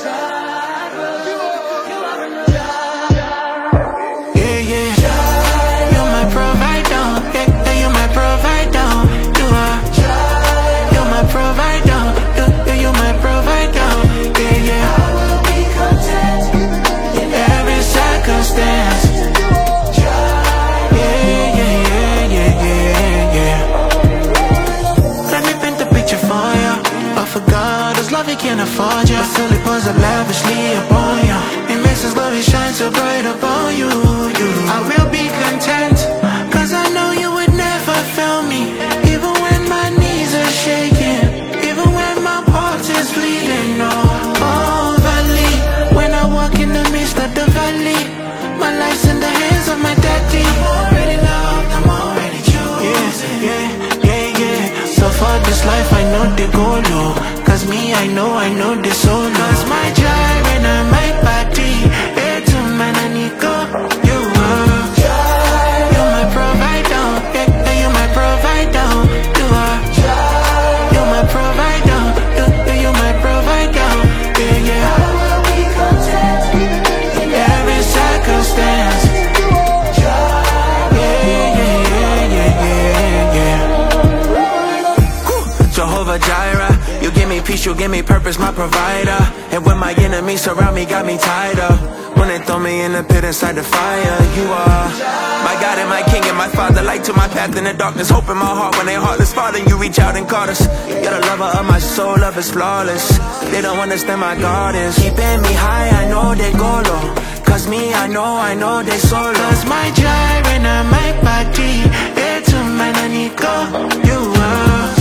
Yeah, yeah. You're my provider. Yeah, yeah, you're my provider. You are. You're my provider. You're my provider. Yeah, yeah. I will be content in every circumstance. Yeah, yeah, yeah, yeah, yeah, yeah. Let me paint the picture for you. But for God, His love He can't afford you. Still He pours up lavishly upon you. He makes His love He shine so bright upon you. I will be content, 'cause I know You would never fail me. Even when my knees are shaking, even when my heart is bleeding. Oh, valley, when I walk in the midst of the valley, my life's in the hands of my daddy. I'm already loved, I'm already chosen. Yeah, yeah, yeah, yeah. So for this life I know the goal, oh. 'Cause me, I know the soul. 'Cause my joy and my body, it's a man I need go. You are. You're my provider. Yeah, yeah, you're my provider. You are. You're my provider. You're my provider. Yeah, yeah. I will be content in every circumstance. Yeah, yeah, yeah, yeah, yeah, yeah. Jehovah Jireh, You give me peace, You give me purpose, my provider. And when my enemies surround me, got me tied up. When they throw me in the pit inside the fire, You are my God and my King and my Father. Light to my path in the darkness, hope in my heart when they heartless. Father, You reach out and caught us. You're the lover of my soul, love is flawless. They don't understand my God is keeping me high, I know they go low. 'Cause me, I know they solo. 'Cause my joy and my body, it's a man I need go. You are.